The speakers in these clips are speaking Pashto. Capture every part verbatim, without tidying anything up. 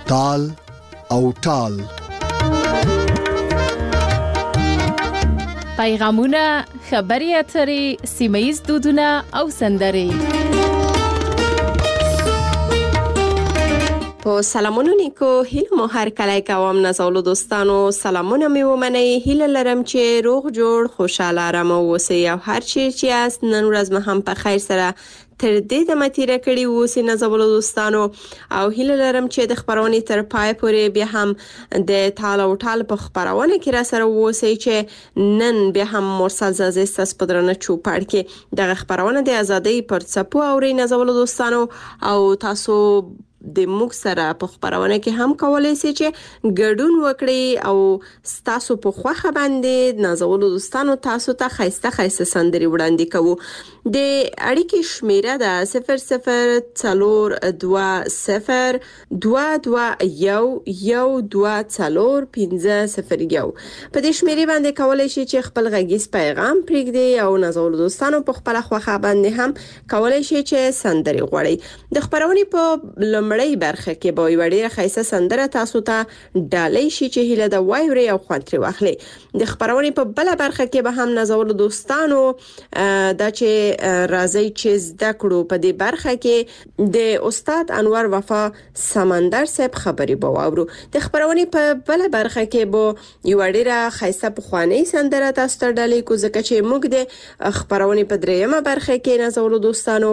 تال او ټال. پیغامونه، خبري اترې، سیمه‌ییز دودونه او سندرې. په سلامونو نیکو هیله مو هر کله کوم نازولو دوستانو سلامونه می ومنئ. هیله لرم چې روغ جوړ خوشاله آرام اوسئ او هر چی چې است نن ورځ مو هم په خیر سره تر دې د متیره کړي اوسئ نازولو دوستانو. او هیله لرم چې د خبرونې تر پای پورې بیا هم د تال او ټال په خبرونه کې را سره اوسئ چې نن بیا هم مرسل زازه ستاسو په درنه چوپړ کې د خبرونه د ازادۍ پر څپو اوري نازولو دوستانو. او تاسو د موږ سره په خبرونه کې هم کولای شئ چې ګډون وکړئ او تاسو په خوخه باندې نازولو دوستانو تاسو ته خاصه خاصه سندري وړاندې کوو. د اړیکې شمیره ده صفر صفر څلور دوه صفر دوه دوه یو یو دوه څلور پنځه صفر یو. په دې شمیرې باندې کولای شئ چې خپل غږیز پیغام پرېږدئ او نازولو دوستانو په خپل خوخه باندې هم کولای شئ چې سندري غوړئ. د خبرونې په لمړی برخه کې به یو ډیره خاصه سندره تاسو ته ډالۍ شي چې هله د وایوري او خوانتري واخلي. د خبرونې په بل برخه کې به هم نازولو دوستانو دا چې راځي چې زده کړو. په دې برخه کې د استاد انور وفا سمندر صاحب خبري به واورو. د خبرونې په بل برخه کې به یو ډیره خاصه پخوانی سندره تاسو ته ډالۍ کو ځکه چې موږ د خبرونې په دریمه برخه کې نازولو دوستانو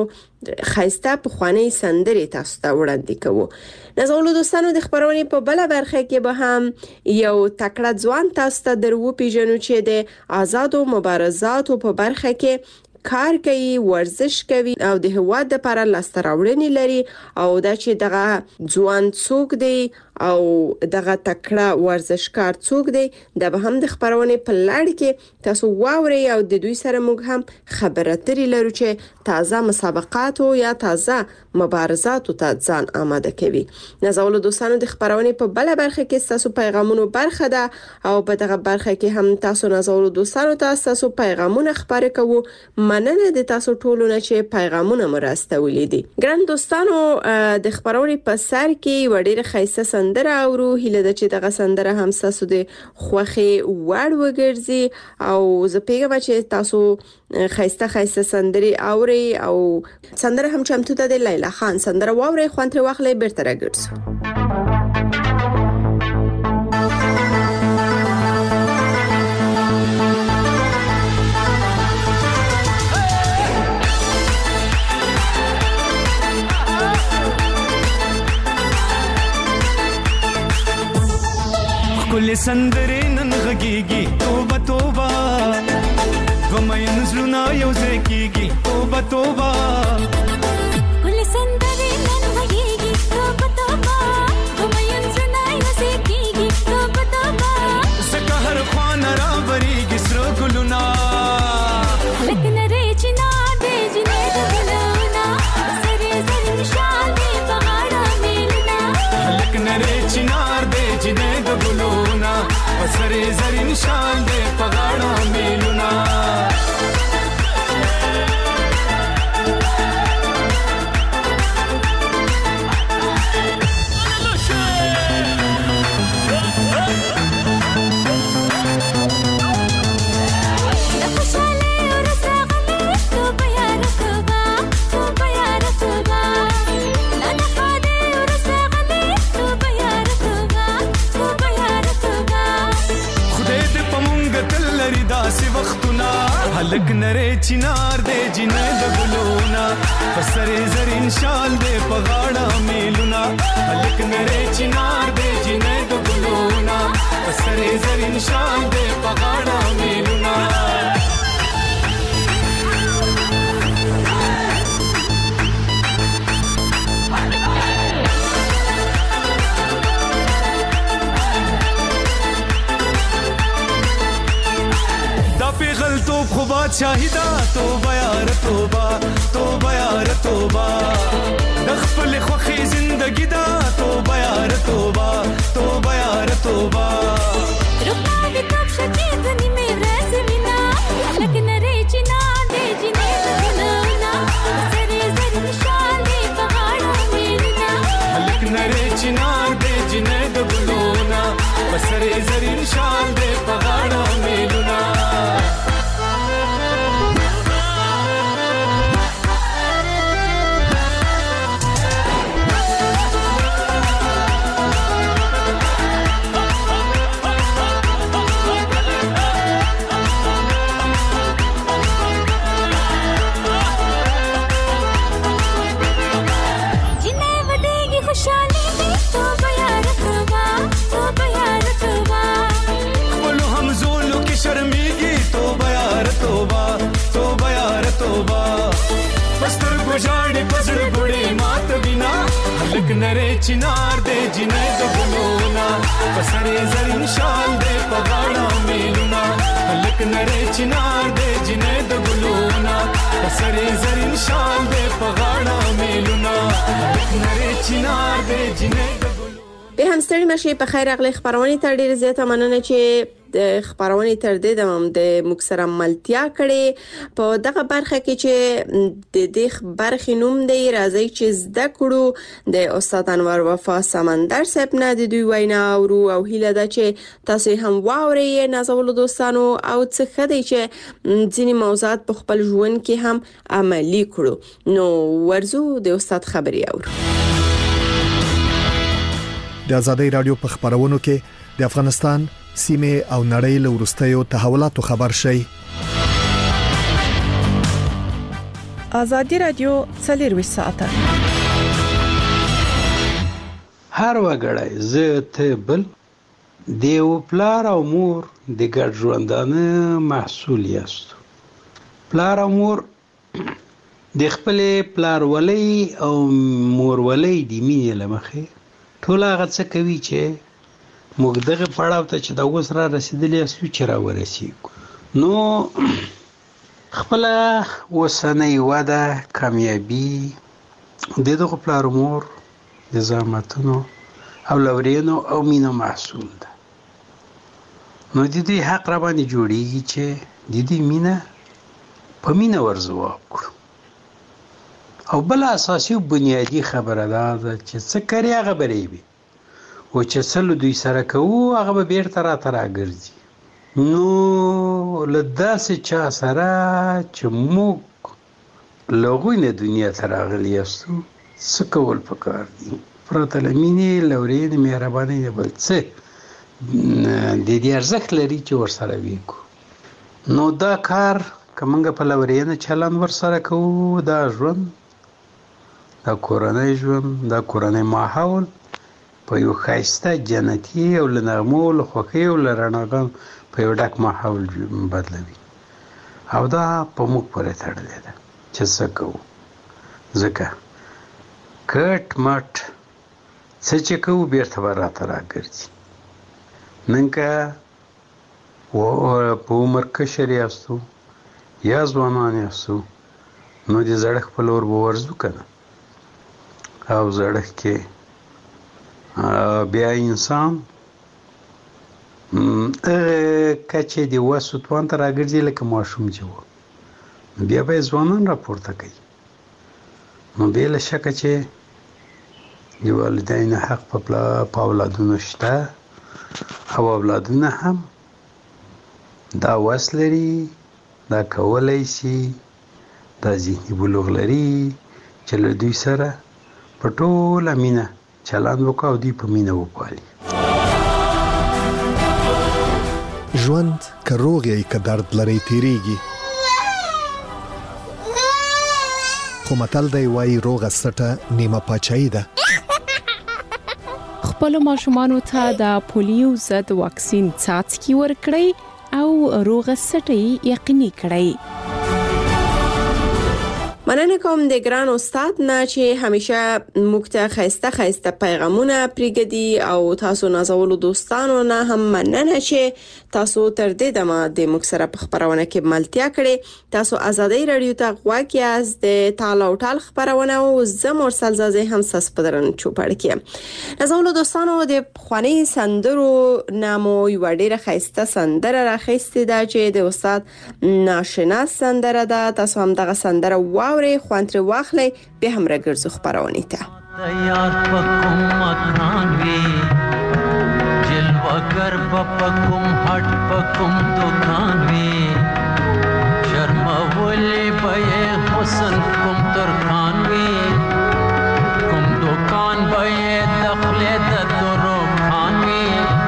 خاصه پخوانی سندري تاسو ته وړاندې کوو. نازولو دوستانو د خبرونې په بل برخه کې به هم یو تکړه ځوان تاسو ته درو پیژنو چې د آزادو مبارزاتو په برخه کې کار کوي، ورزش کوي او د هواد لپاره لاسته راوړنې لري. او دا چې دغه ځوان څوک دی او دغه تکړه ورزشکار څوک دی دا به هم د خبرونې په لړ کې تاسو واورئ او د دوی سره موږ هم خبرې اترې لرو چې تازه مسابقات او یا تازه مبارزات ته ځان آماده کوي. نازولو دوستانو د خبرونې په بل برخه کې تاسو پیغامونو برخه ده او په دغه برخه کې هم تاسو نازولو دوستانو ته تاسو پیغامونه خبرې کوو. مننه د تاسو ټولو نه چې پیغامونه مرستولې دي. ګران دوستانو د خبرونې په سر کې وړي خاصه سندره اورو. هیله ده چې دغه سندره هم تاسو د خوخي وړ وګرځي او زه پیغام چې تاسو خاصه خاصه سندري اوري او سندره هم چمتو ده د لیلا خان سندره واوري خوانتري واخلې بیرته راګرځو. کل سندره نن غږیږي توبه توبه غمین زلونا یو ځکیږي توبه توبه کل سندره نن غږیږي توبه توبه غمین زلونا یو ځکیږي توبه توبه زکه هر خوان را بریږي سر ګلونا لکه نری چنا دې جنې ګلونا سره زر نشال دې بغاړه میلنا لکه نری چنا دې جنې ګلونا سره زر نشال دې بغاړه میلنا لک نره چنار دے جنې د ګلونا پسره زرین شال دے پغاړه میلونا لک نره چنار دے جنې د ګلونا پسره زرین شال دے پغاړه میلونا غلطو خو بادشاہیدا توبه یار توبه توبه یار توبه د خپل خوخي زندگی دا توبه یار توبه توبه یار توبه رکا دې کب شکی دني مې ورځ وینا لکه نری چنا دې جنې ګلونا سره زر نشال دې پغاړه میلنا لکه نری چنا دې نره چنار دے جنې د ګلونا پسرې زرین شال دے پغاړه میلونا هلک نره چنار دے جنې د ګلونا پسرې زرین شال دے پغاړه میلونا هلک نره چنار دے جنې د به هم ستړي مشه په خیر اغلی خبرونه تر ډیر زیاته مننه چې د خبرونه تر دې د موږ سره ملتیا کړي په دغه برخه کې چې د دې برخې نوم دی راځي چې زده کړو د استاد انور وفا سمندر صاحب نه د دوی وینا اورو او هیله ده چې تاسو هم واورئ نازولو دوستانو او څه خدای چې ځینې موضوعات په خپل ژوند کې هم عملی کړو نو ورزو د استاد خبري اورو د آزادۍ رادیو په خبرونو کې د افغانستان سیمه او نړۍ له ورستیو تحولاتو خبر شي. آزادۍ رادیو څلور ساعته هر وګړی زه ته بل دیو پلار او مور د ګډ ژوندانه محصول یاست. پلار او مور د خپل پلار ولی او مور ولی د مینې لمخه ټول هغه څه کوي چې موږ دغه پړاو ته چې دا اوس را رسیدلی اسو چې را ورسیږو. نو خپل وسنۍ وده کامیابی د دغه پلار مور د زحمتونو او لورینو او مینو محصول ده. نو د دې حق را باندې جوړیږي چې د دې مینه په مینه ورځواب کړو. او بل اساسي بنیادی خبره ده چې څه کوي هغه بری وي او چې څلو دوی سره کوو هغه به بیرته را تر راګرځي. نو لداسې چا سره چې موږ لغوی نه دنیا ته راغلی یاستو څه کول پکار دي پرته له مینې لورینې مهربانۍ نه بل څه د دې ارزښت لري چې ورسره وکړو. نو دا کار که موږ په لورینه چلند ورسره کوو دا ژوند دا کورنۍ ژوند دا کورنۍ ماحول په یو ښایسته جنتي او له نغمو له خوښۍ او له رڼاګانو په یو ډک ماحول بدلوي. او دا په موږ پورې تړلی ده چې څه کوو. ځکه کټ مټ څه چې کوو بیرته به راته راګرځي. نن که په عمر کشر یاستو یا ځوانان یاستو نو د زړښت په لور به ورځو که نه. او زړښت کې بیا انسان کچې د وسو توان ته راګرځي لکه ماشوم چې و بیا به ځوانان راپورته کوي. نو بې له شکه چې د والدینو حق په اولادونو شته او اولادونه هم دا وس لري دا کولی شي دا ذهني بلوغ لري چې له دوی سره په ټوله مینه چلند وکړه او دوی په مینه وپالي. ژوند که روغ یې که درد لري تیریږي خو متل دی وایي روغه سټه نیمه پاچاهي ده. خپلو ماشومانو ته د پولیو ضد واکسین څاڅکي ورکړئ او روغه سټه یقیني کړئ. مننه کوم د ګران استاد نه چې همیشه موږ ته خسته خسته پیغامونه پریږدي او تاسو نازولو دوستانو نه هم مننه چې تاسو تر دې دمه د موږ سره په خبرونه کې ملتیا کړې. تاسو آزادۍ رادیو ته غواړئ از د تالا او ټال خبرونه او زم مرسل زازه هم ساس پدرن چوپړ کې. نازولو دوستانو د خواني سندرو نامو یو ډیره خسته سندره راخسته ده چې د استاد ناشنا سندره ده. تاسو هم دغه سندره واورئ خوانتر واخلئ به هم راګرځو خبرونه ته. یار پکم مکان وی جلوگر پکم هټ پکم دکان وی شرم ولې به حسن کوم ترخان وی کوم دکان به دخله د درو خان وی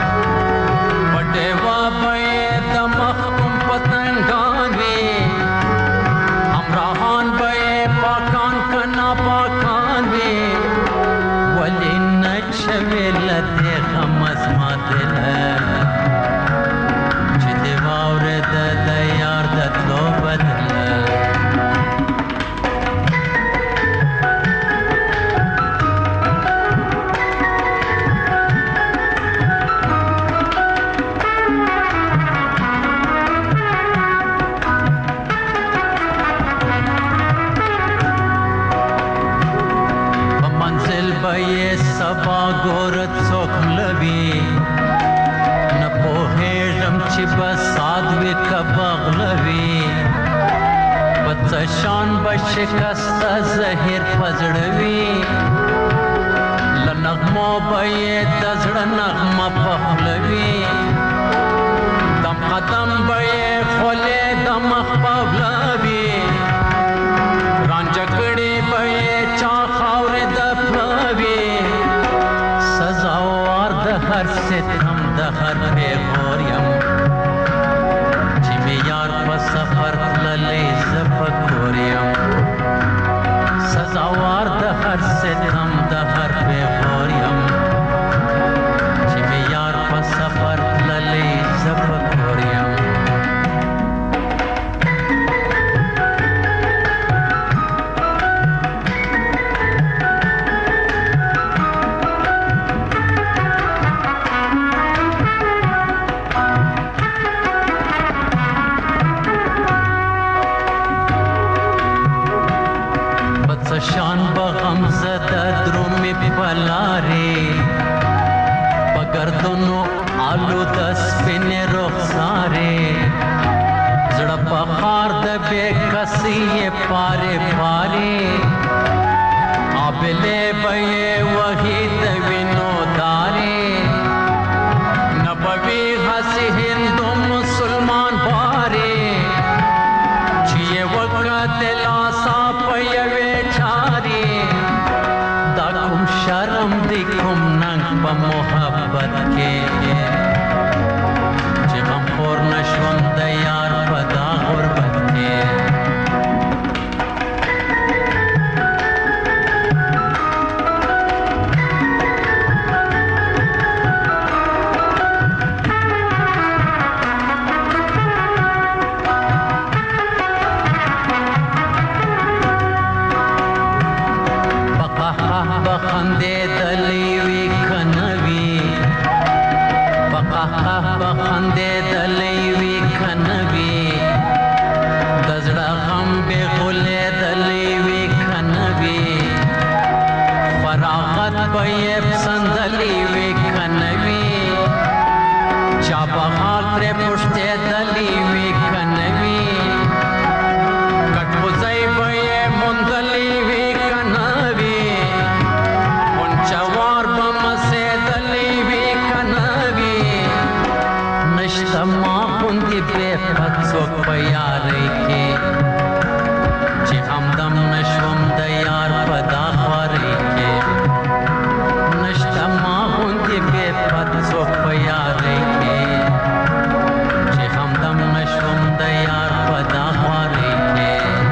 پټوا به د مخ کوم پتنګان وی امراهان به پاکان کنا پاکان وی ولی نچویلت غمز ماتل چه دی وارد دیار دتلو بدل به سبا ګور څوک لوي نه پوهېږم چې بساد وي که بغلوي په څه شان به شکسته زهیر په زړه وي له نغمو به یې د زړه نغمه په خوله وي دم قدم به یې خولې د مخ په وله وي رانجه کړې به یې چا خاورې د پله وي سزاوار د هر ستم د هر پیغور یم چې مې یار په سفر تللی زه په کور یم سزاوار د هر ستم د هر پیغور یم چې مې یار په سفر تللی زه په کور یم شان بغم زده درومې په لارې په ګردونو آلوده سپینې رخسارې زړه په خار د بې کسۍ یې پارې پارې آبلې به یې وهي د وینو دارې نه به وي هسې هندو مسلمان بارې چې یې وکتل آسا په یوې شرم دی کوم ننګ په محبت کې چې غم خور نشوم د یار په دا غربت کې بخندې دلی وی کنوي پقه بخندې دلی وی کنوي د زړه غم به غولې دلی وی کنوي فراغت به یې پسندلی وی کنوي چا به حال پرې پوښتې دلی وی کنوي کټ وځای به یې موندلی وی کنوي جوار بمسه دلی وی کنوي نشته ما غوندې بې څوک په یارۍ کې چې همدم نشوم د یار په دا خوارۍ کې نشته ما غوندې بې څوک په یارۍ کې چې همدم نشوم د یار په دا خوارۍ کې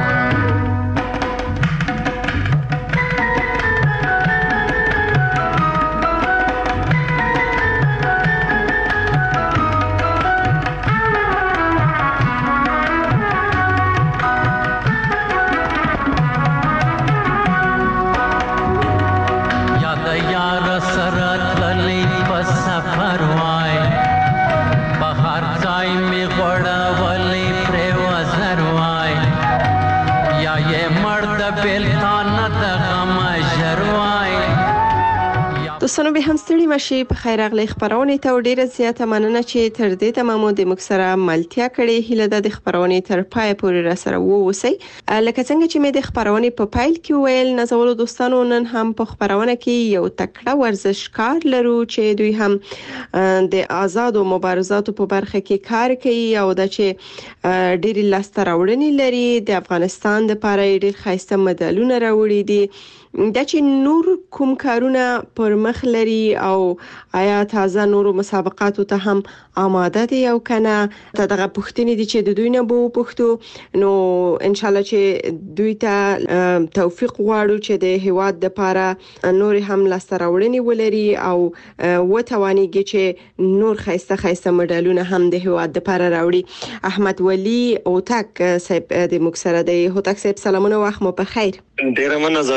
دوستانو به هم ستړي مشي په خیر اغلی خبرونه ته ډیره زیاته مننه چې تر دې تمامو د موږ سره ملتیا کړې هیله ده د خبرونه تر پای پورې را سره ووسی لکه څنګه چې مې د خبرونه په پایل کې ویل نازولو دوستانو نن هم په خبرونه کې یو تکړه ورزشکار لرو چې دوی هم د آزادو مبارزاتو په برخه کې کار کوي او د چې ډېری لاسته راوړنې لري د افغانستان لپاره ډېر ښایسته مډالونه راوړي دي دا چې نور کوم کارونه پر مخ لري او آیا تازه نورو مسابقاتو ته هم آماده دي او کنه ته دغه پوښتنې دي چې د دوی نه بو پوښتو نو ان شاء الله چې دوی ته توفیق غواړو چې د هیواد لپاره نور هم لاسته راوړنې ولري او وتوانيږي چې نور خیسته خیسته مډالونه هم د هیواد لپاره راوړي احمد ولی هوتک صاحب د مکسره دی هوتک صاحب سلامونه وخت مو په خیر ډیر مننه زازي صاحب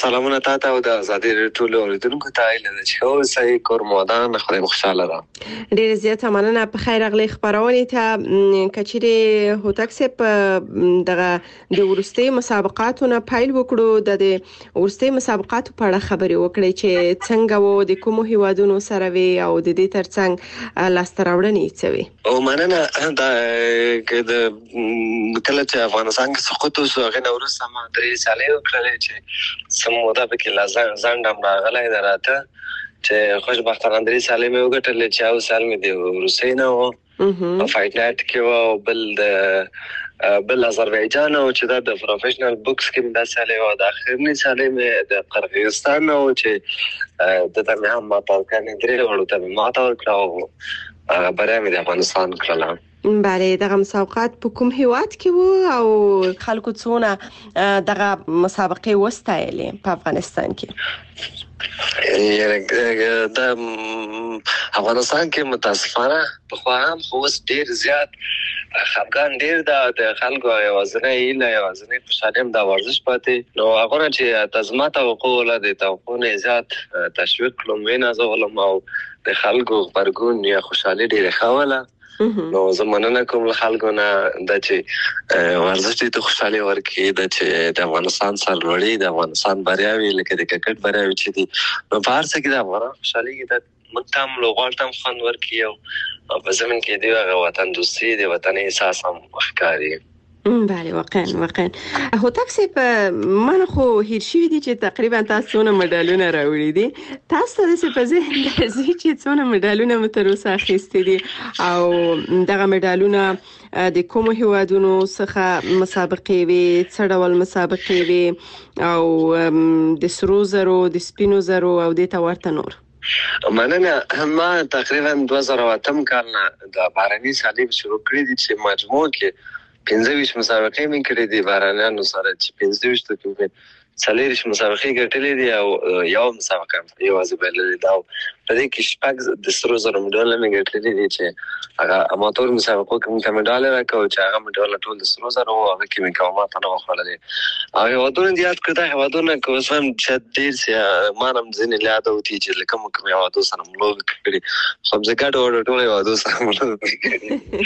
سلامونه تاسو او د ازادي ټولو اوریدونکو ته ایله چې اوسئ کور مودان خدای خوشاله ده. ډیر زیات مننه. په خیر اغلی خبرونه ته کچېری هوتک سپ دغه د ورستي مسابقاتونه پایل وکړو. د ورستي مسابقاتو په اړه خبري وکړي چې څنګه وو د کوم هیوادونو سره وی او د دې ترڅنګ لاستراوړنې څه وی. او مننه دا د کله چې افغانستان کې سقوط وسو هغه نورو سم درې سالې وکړلې چې سم موده به کې لازم ځندم راغلی دراته چې خوشبختانه درې سالې مې وګټلې چې او سال مې دی روسي نه و په فایټ نایټ کې و بل د بل آذربایجان او چې دا د پروفیشنل بوکس کې د سالې و د اخرنی سالې مې د قرغیزستان او چې د تمه هم ما په کانې درې ورو ته ما تا ورکړو برای مې د افغانستان کړل. بله دغه مسابقات په کوم هیواد کې وو او خلکو څونه دغه مسابقې وستایلې په افغانستان کې؟ د افغانستان کې متاسفانه په خو هم خو ډیر زیات خفګان ډیر د خلکو یوازنه ایله یوازنه خوشاله د ورزش پاتې نو هغه چې تزمات او قوله د توقونه زیات تشویق لومینه زولم او د خلکو برګون یا خوشاله ډیر خوله نو زمونږ کوم خلکو نه د چې ورزش ته خوشاله ورکړي د چې د افغانستان سرلوړي د افغانستان بریاوي لکه د کرکټ بریاوي چې دي نو فارس کې د افغان خوشالي کې د متام لوغالتم خوان ورکړي او په زمين کې دی هغه وطن دوستي د وطن احساس هم ښکاري. بله واقعا واقعا هوتک سپ من خو هیر شوی دي چې تقریبا تاسو څونه مډالونه راوړي دي. تاسو د څه په ذهن درځي چې څونه مډالونه متروسه اخیستي دي او دغه مډالونه د کوم هیوادونو څخه مسابقې وي څه ډول مسابقې وي او د سرو زرو د سپینو زرو او د تورته نور؟ مننه. ما تقریبا دوه زره او اتم کال نه د بارني صلیب شروع کړی دي چې مجموع کې پنځه ویشت مسابقې مې کړې دي بارانیانو سره چې پنځه ویشت کې څلور مسابقې ګټلې دي او یو مسابقه یوازې بللې ده او په دې کې شپږ د سرو زرو مډال مې ګټلې دي چې هغه اماتور مسابقو کې مې مډال راکاو چې هغه مډال ټول د سرو زرو هغه کې مې کومه نه وخللې او هیوادونه زیات کړه هیوادونه کوم چې ډیر سي مانم ځینې لاده وتی چې کوم کوم هیوادو سره ملوګ کړي خو زګاډ اور ټول هیوادو سره ملوګ کړي.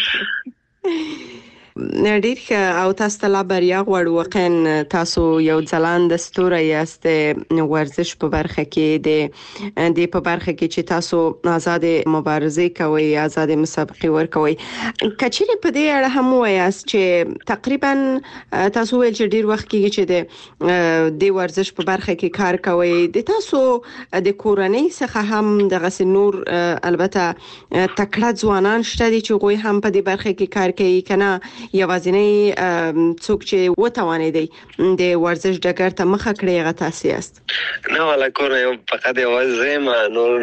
ډیر او تاسو ته لا بریا غواړو. واقعا تاسو یو ځلان د ستوره یاست ورزش په برخه کې د د په برخه کې چې تاسو آزاد مبارزه کوي آزاد مسابقه ورکوي. کچېری په دې اړه هم وایاست چې تقریبا تاسو ویل چې ډیر وخت کې چې د د ورزش په برخه کې کار کوي د تاسو د کورنۍ څخه هم دغه نور البته تکړه ځوانان شته دي چې غوي هم په دې برخه کې کار کوي کنه یوازینی څوک چې وتوانیدي د ورزش ډګر ته مخه کړی هغه تاسو یاست؟ نه ولا کور یو فقط یوازې ما نور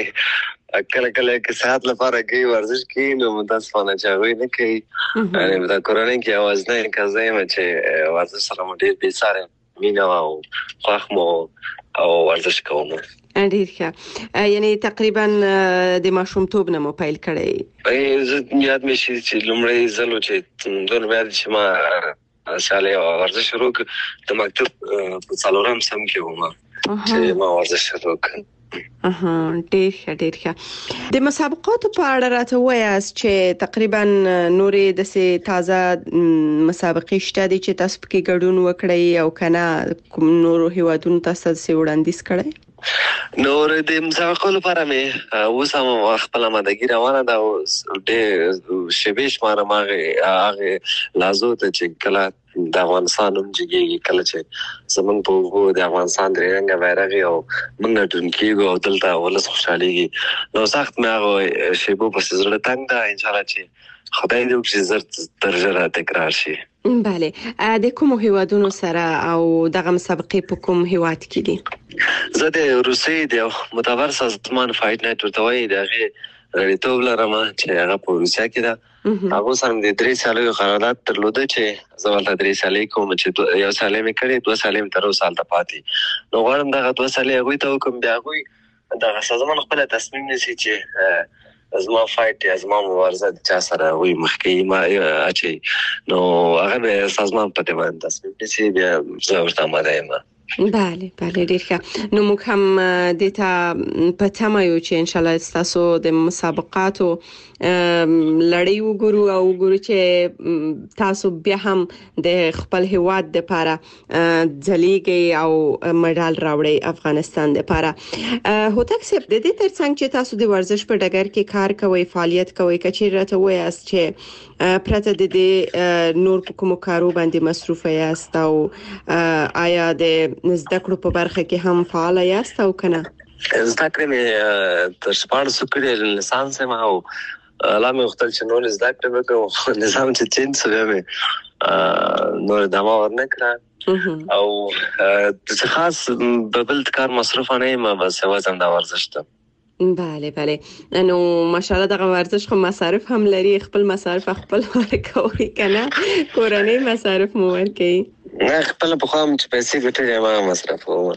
کله کله کې ساعت لپاره کې ورزش کوي نو متاسفانه چې وي نه کوي یعنی دا کورونه کې आवाज نه کوي چې ورزش سره ډیر به سره مینا او خوښ مو او ورزش کوم. ډیر ښه. یعنی تقریبا د ماشومتوب نه مو پیل کړی؟ زه یاد مې شي چې لومړی ځل چې دونه بیا چې ما ساله ورزش شروع د مکتب په څلورم سم کې وم چې ما ورزش شروع کړ. اها ډیر ښه ډیر ښه. د مسابقاتو په اړه راته وایاست چې تقریبا نورې د سه تازه مسابقې شته دي چې تاسو پکې ګډون وکړئ او کنه کوم نورو هیوادونو تاسو سره وړاندیز کړئ؟ نور د مسابقو لپاره مې اوس هم خپل مدګی روانه ده او ډېر شبيش ماره ماغه هغه لازو ته چې کله د افغانستان هم جګي کله چې زمون په وګو د افغانستان درېنګ وایرغي او موږ ټونکیږو او دلته ولس خوشاليږي نو سخت مې هغه شیبو په زړه تنګ ده ان شاء الله چې خدای دې وکړي زر ترجره تکرار شي. بله د کوم هیوادونو سره او دغه مسابقې په کوم هیواد کې دي؟ زه د روسي د متبر سازمان فایټ نایټ ورته وایي دغه ریټوب لرم چې هغه په روسیا کې ده. هغه سره د درې سالو قرارداد درلوده چې زه ولته درې سالې کوم چې یو سالې مې کړې دوه سالې مې تر اوسه هلته پاتې نو غواړم دغه دوه سالې هغوی ته وکړم بیا هغوی دغه سازمان خپله تصمیم نیسي چې زما فایټ یا زما مبارزه د چا سره وي مخکې ما اچي نو هغه به سازمان په دې باندې تصمیم نیسي بیا زه ورته آماده یم. بله بله ډیر ښه. نو موږ هم د ته په تمه یو چې ان شاء الله تاسو د مسابقاتو لړۍ وګورو او وګورو چې تاسو بیا هم د خپل هیواد لپاره ځلیږئ او مډال راوړئ افغانستان لپاره. هوتک صاحب د دې ترڅنګ چې تاسو د ورزش په ډګر کې کار کوئ فعالیت کوئ کچې راته وایاست چې پرته د دې نور په کومو کارو باندې مصروف یاست او آیا د زده کړو په برخه کې هم فعال یاست او کنه؟ زده کړې مې تر شپاړسو کړې لیسانس ما او لا مې وختل چې نور زده کړې وکړم نظام چې چینج شوی مې نور ادامه ورنه کړه او د خاص بل کار مصروف نه یم بس وزن دا ورزش ته. بله بله نو ماشاءالله دغه ورزش خو مصارف هم لري خپل مصارف خپل ورکوي کنه کورنۍ مصارف مو ورکوي؟ نه خپل په خام چې پیسې ګټلې ما مصرف کوم.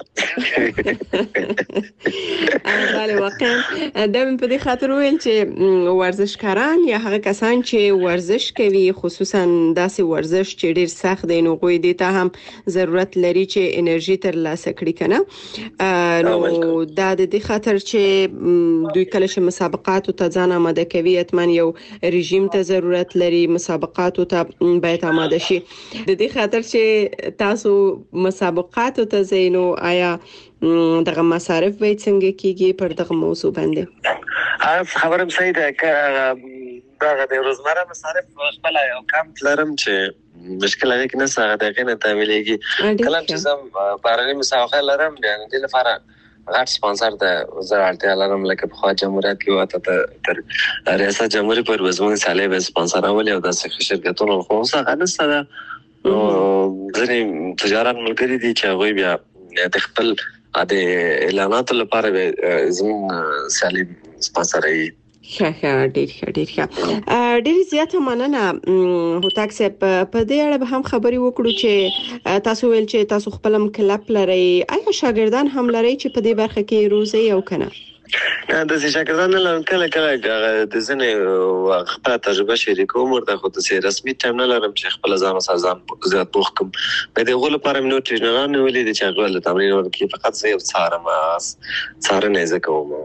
بله واقعا دا په دې خاطر ویل چې ورزشکاران یا هغه کسان چې ورزش کوي خصوصا داسې ورزش چې ډیر سخت دی نو غوي دي ته هم ضرورت لري چې انرژي تر لاسه کړي کنه. نو دا د دې خاطر چې دوی کله چې مسابقاتو ته ځان آماده کوي اتمن یو رژیم ته ضرورت لري مسابقاتو ته باید آماده شي. د دې خاطر چې تاسو مسابقاتو ته زینو آیا دغه مصارف به څنګه کیږي پر دغه موضوع باندې؟ خبرم صحیح ده که دغه د روزمره مصارف خپل یو کم لرم چې مشکل هغه کې نه سره دغه نه تعمیلېږي کله چې زم بارني مسابقه لرم بیا د لپاره غټ سپانسر د زړه اړتیا لرم لکه په خوا جمهوریت کې وته تر ریاست جمهوریت پر وزمن سالي به سپانسر اول یو داسې شرکتونو خو څنګه نسته نو ځینې تجارت ملګری دي چې هغوی بیا د خپل د اعلاناتو لپاره به زموږ سالي سپانسروي. ښه ښه ډېر ښه ډېر ښه ډېر زیاته مننه. هوتک صاحب په دې اړه به هم خبرې وکړو چې تاسو ویل چې تاسو خپل کلب لرئ آیا شاګردان هم لرئ چې په دې برخه کې روزي او کنه؟ د شاګردانو لپاره کله کله د ځنې خپل تجربه شریکوم ورته خو د رسمي ټیم نه لرم چې خپل ځان او ځان زیات بوخ کوم په دې غو لپاره مې نو ټرینران ولې د چاغول تمرین ورکې فقط زه یو څارم څارنه زکوم.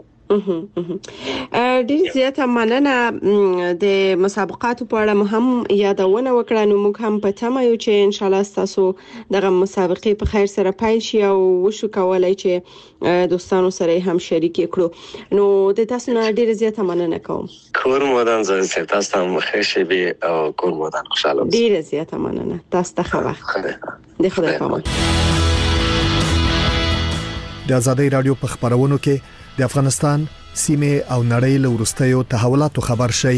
ډېر زیاته مننه. د مسابقاتو په اړه هم یادونه وکړه نو موږ هم په تمه یو چې ان شاء الله تاسو دغه مسابقې په خیر سره پیل شي او وشو کولای چې دوستانو سره هم شریک کړو. نو د تاسو نه ډېر زیاته مننه کوم. کور مودان زه تاسو ته مخ شي به او کور مودان خوشاله. ډېر زیاته مننه. تاسو ته ښه وخت. د خدای په امان. د آزادۍ رادیو په خبرونو کې د افغانستان سیمه او نړۍ له ورستیو تحولاتو خبر شي.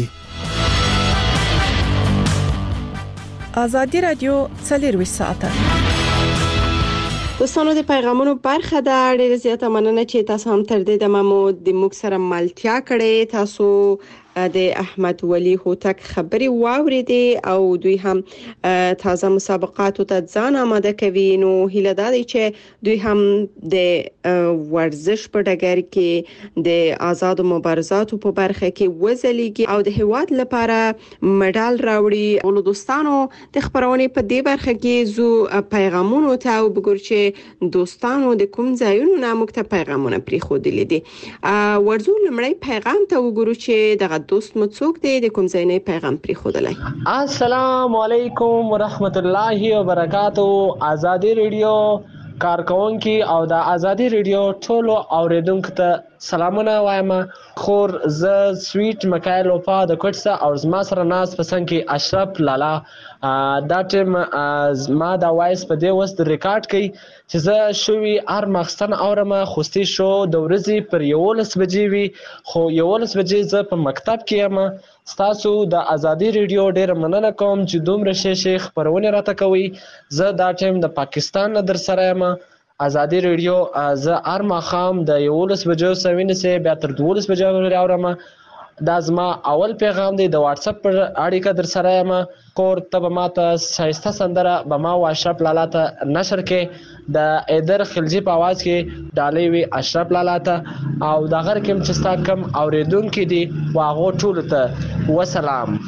آزادۍ رادیو څلور ساعته دوستانو د پیغامونو برخه ده. ډېر زیاته مننه چې تاسو هم تر دې دمه مو د موږ سره ملتیا کړې. تاسو د احمد ولی هوتک خبري واوریدې او دوی هم تازه مسابقاتو ته ځان آماده کوي. نو هیله ده چې دوی هم د ورزش په ډګر کې د آزاد مبارزاتو په برخه کې وځلېږي او د هیواد لپاره مډال راوړي. ولو دوستانو د خبرونې په دې برخه کې زو پیغامونو ته وګورئ چې دوستانو د کوم ځایونو نه موږ ته پیغامونه پریښودلې دي. ورزو لمړی پیغام ته وګورئ چې دغه دوست مو څوک دی د کوم ځای نه پیغام پریښودلای. السلام علیکم ورحمت الله وبرکاتہ. آزادۍ ریډیو کارکونکي او د آزادۍ ریډیو ټولو اوریدونکو ته سلامونه وایم. خور ز سویټ مکایل وفا د کوټسه او زما سره ناس پسند کې اشرف لالا دا ټیم ما دا وایس په دې وست ریکارډ کړي چې زه شوی هر مخستن اورم خوستي شو د ورځې پر یولس بجې وي خو یولس بجې زه په مکتب کې یم. ستاسو د آزادۍ ریډیو ډېر مننه کوم چې دومره شې خبرونه راته کوي. زه دا ټیم د پاکستان نه در سره یم. آزادۍ ریډیو زه هر ماښام د یولس بجو سوینه سه بیا تر دولس بجو پورې اورم. دا زما اول پیغام دی د واتس اپ پر اړیکه در سره یم. کور ته ماته شایسته سندره به ما اشرف لالا ته نشر کې د ایدر خلجی په आवाज کې ډالې وی اشرف لالا ته او دا غر کوم چې ستا کم اوریدونکو دي واغو ټول ته وسلام.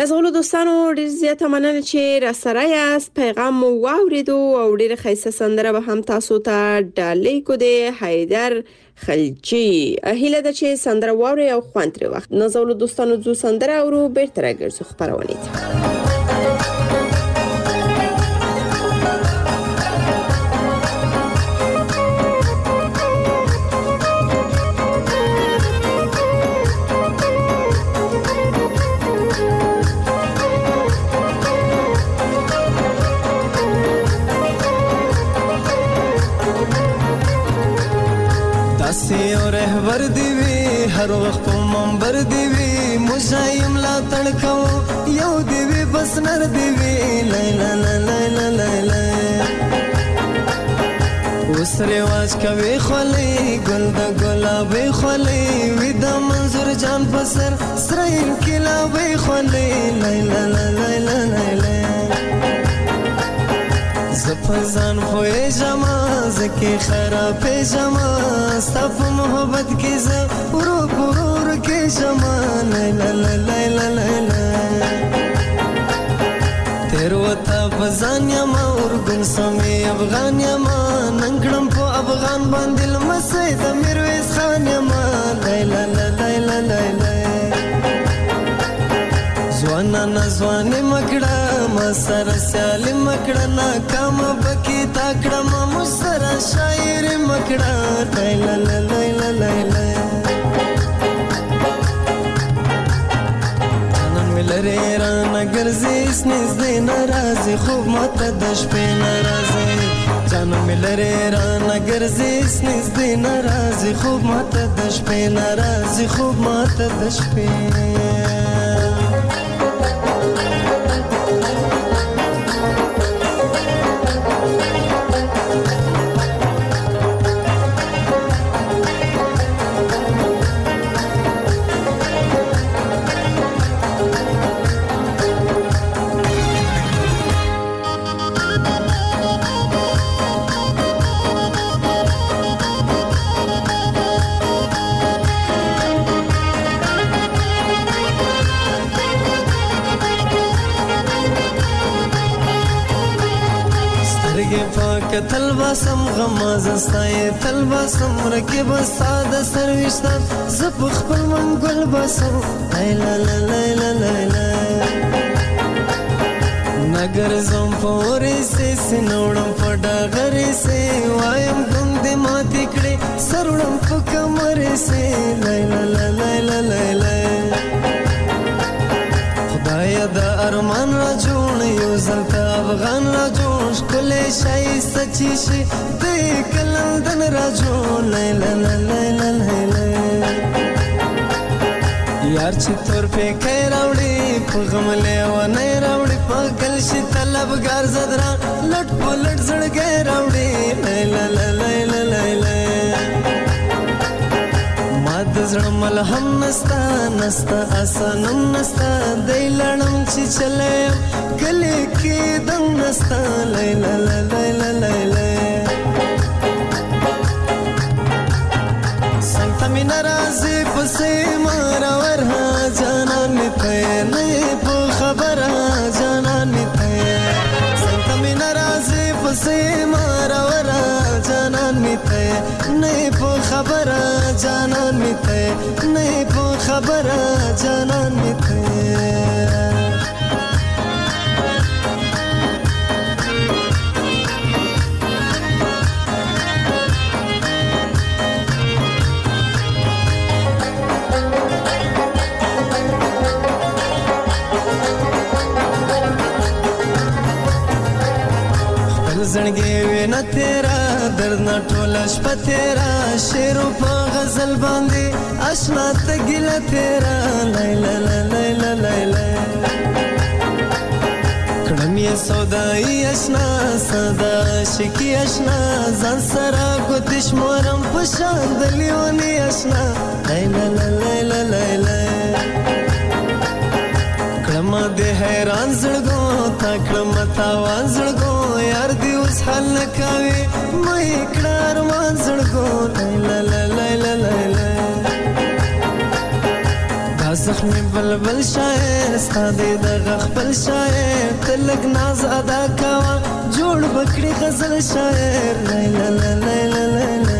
نازولو دوستانو ډیر زیاته مننه چې را سره یاست. پیغام مو واوریدو او ډیره ښایسته سندره به هم تاسو ته ډالۍ کو دی حیدر خلجی. هیله ده چې سندره واوري او خوند ترې واخلئ. نازولو دوستانو زو سندره اورو بیرته راګرځو خپرونې ته. او رهبر دی وی هر وخت په منبر دی وی مجایم لا تړکو یو دی وی بس نر دی وی لا لا لا لا لا لا اوس رواج کوي خولي ګل د ګلابي خولي وی د منظور جان پسر سرین کلاوي خولي لا لا لا لا لا لا زفزان پوی جما زکی خراب جما صف محبت کی ز پرو پرو کی جما لا لا لا لا لا تیر وتا فزان یما ورګن سمي افغان یما ننګړم په افغان باندې مسجد میرویس خان یما لا لا لا لا لا زوانا نزوانی مکڑا ما سر سیالی مکڑا ناکام بکی تاکڑا ما مشترا شاعر مکڑا لیلا لیلا لیلا جانان ملری رانا گرزی اس نزدی نرازی خوب ماتا دش پی نرازی جانان ملری رانا گرزی اس نزدی نرازی خوب ماتا دش پی نرازی خوب ماتا دش پی تل باسم غماز استای تل باسم رکب ساده سروشتان زپ خپل منګل باسم لا لا لا لا لا نګر زم پورې سي سنوړم پډا غري سي وایم ګم دې ماتې کړې سرړم په کمرې سي لا لا لا لا لا خدای دا ارمان را جوړ یو زلتا افغان را جوړ کله شای سچي شي د کلندن را جوړ لا لا لا لا یار چې تور په کې راوړي په غم له و نه راوړي په کل شي طلبګار زدرا لټ پلټ زړګي راوړي لا لا لا لا لا ماد زړه مل هم نستا نستا اسانم نستا دای لړم چې چلې کله کې دم نستا لا لا لا لا لا سنت می ناراضي پسې مار ورها جانان می ته نه په خبره جانان می ته سنت می ناراضي پسې مار ورها جانان می ته نه په خبره جانان می ته نه په خبره جانان می ته زړګي وینا تیرا درد نه ټوله شپه تیرا شعر په غزل باندې آشنا ته ګیله تیرا لیلا لیلا لیلا کړم یې سودای آشنا صدا شکی آشنا ځان سره ګوتش مورم په شان د لیونی آشنا لیلا لیلا لیلا کړم دې حیران زړګو تا کړم تاوان زړګو یار دی اوس حل نکاوي مې کړار مان زړګو لا لا لا لا لا زخمی بلبل شاعر ستا دی دغه خپل شاعر ته لږ ناز ادا کوه جوړ بکړي غزل شاعر لیلا لیلا لیلا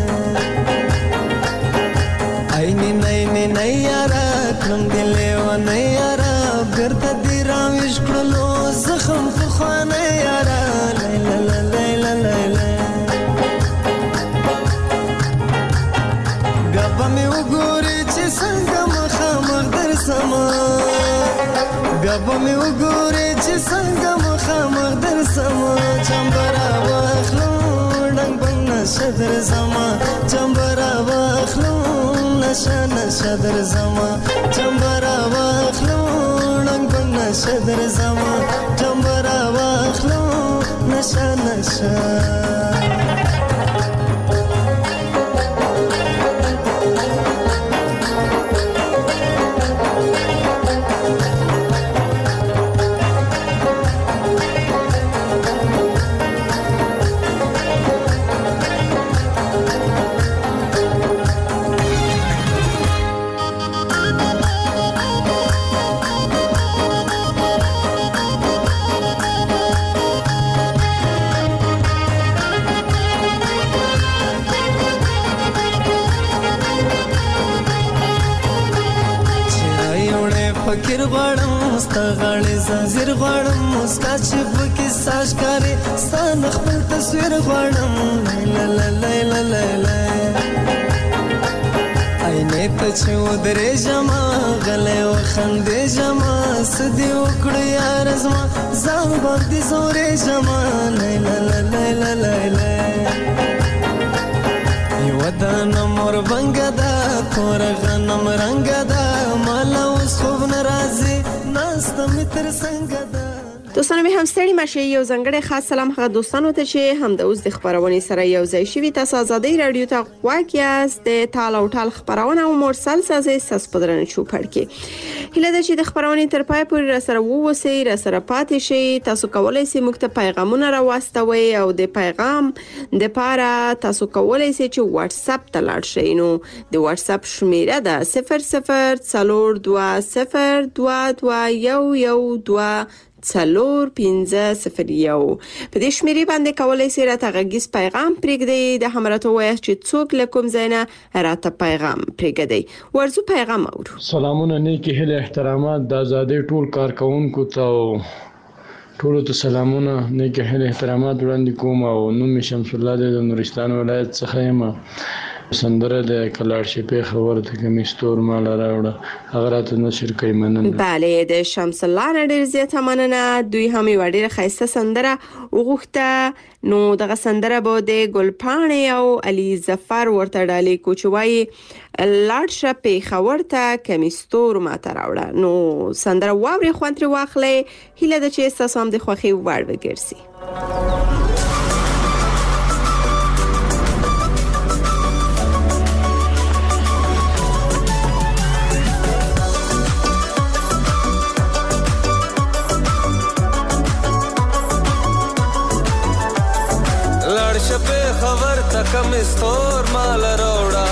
عینی نینی نیارا کړم دی لیونه یارا بیرته دې راویښ کړلو زخم پخوانی یارا لیلا لیلا لیلا بیا به مې وګورې چې څنګه مخامخ درسمه بیا به مې وګورې چې څنګه مخامخ درسمه چمبره واخلم ډنګ بنګ نشه درځمه چمبره واخلم نشه نشه درځمه چمبره واخلم ډنګ بنګ نشه درځمه چمبره واخلم نشه نشه فکر غواړم ستا غاړې زنځیر غواړم مسکا چې پکې ستا ښکاري ستا نه خپل تصویر غواړم لیلا لیلا لیلا عینې ته چې ودرېږمه غلی وخندېږمه څه دې وکړو یاره زما ځان باندې زورېږمه لیلا لیلا لیلا یوه دانه مور بنګه ده توره غنم رنګه ده ماله اوس خوب نه راځي ناسته مې تر څنګه ده دوستانو مې هم ستړي مشه یو ځانګړی خاص سلام هغه دوستانو ته چې هم د اوس د خبرونې سره یو ځای شوي تاسو ازادي رادیو ته غوږ یاست د ټال او ټال خبرونه او مرسل سازي ساس پدرنه چوپړ کې هله د چې د خبرونې تر پای پورې را سره ووسی را سره پاتې شي تاسو کولای شئ موږ ته پیغامونه راوستوي او د پیغام د پاره تاسو کولای شئ چې واتس اپ ته لاړ شئ نو د واتس اپ شمیره ده صفر صفر څلور دوه صفر دوه دوه یو یو دوه څلور پنځه صفر یو په دې شمیرې باندې کولای شئ راته غږیز پیغام پرېږدئ د همراته وایي چې څوک له کوم ځای نه راته پیغام پرېږدئ ورځو پیغام اورو سلامونه نیکی هیله احترامات د آزادۍ ټول کارکونکو ته ټولو ته سلامونه نیکی هیله احترامات وړاندې کوم او نوم مې شمس الله دی د نورستان ولایت څخه یم سندره د کلاړ شي په خبر ته کې مستور مال راوړه هغه راته نشر کوي مننه bale د شمس الله نه ډیر زیاته مننه دوی هم یو ډیر خاصه سندره وغوښته نو دغه سندره به د ګلپانې او علي ظفر ورته ډالې کوچوي لاړ شه په خبر ته کمیستور ماته راوړه نو سندره واوري خوانتري واخلې هله د چې تاسو هم د خوخي وړ وګرځي خبر تک مستور مال روڑا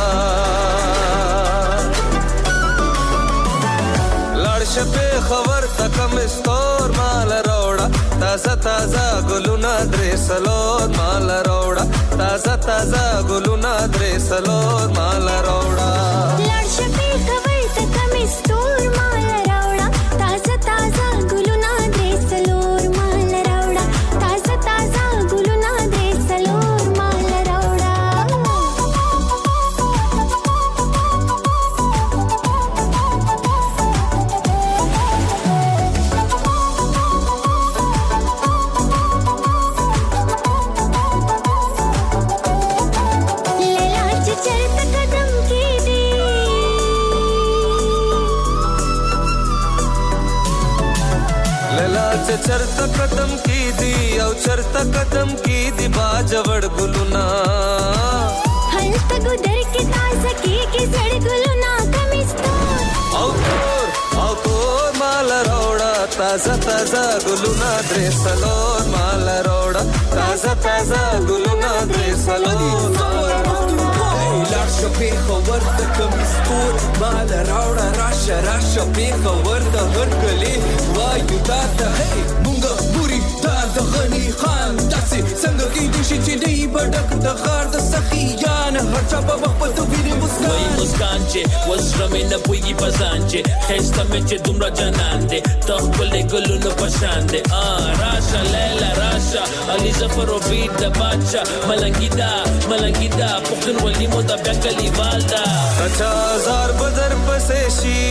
لړش په خبر تک مستور مال روڑا تازه تازه ګلونه درې سلور مال روڑا تازه تازه ګلونه درې سلور مال روڑا لړش په خبر تک مستور مال روڑا تازه تازه ګلونه درې سلور مال روڑا تازه تازه ګلونه درې سلور چرته قدم کی دی او چرته قدم کی دی باجوړ ګلونا هلته ګدر کی تازه کی کی زړ ګلونا کمستو او کور او کور مال روڑا تازه تازه ګلونا درې سلور مال روڑا تازه تازه ګلونا درې سلور مال روڑا لړش پیښور د کمیستور مال راوړه راشه راشه پیښور د هرکلي وایو تا ته هی مونږ پوری تا د غني خان داسې څنګه کېدای شي چې دی بډک د غار د سخیان هر چا په وخت په ویني مسکان وای مسکان چې وسره مې نه پويږي پسان چې خسته مې چې دومره جنان دې ته خپل ګلونو پشان دې ا راشه لیلا راشه علي ظفر او بیت د بادشاہ ملنګیدا ملنګیدا پختون ولې مو د بکلی والدا اچھا زار بدر پسې شي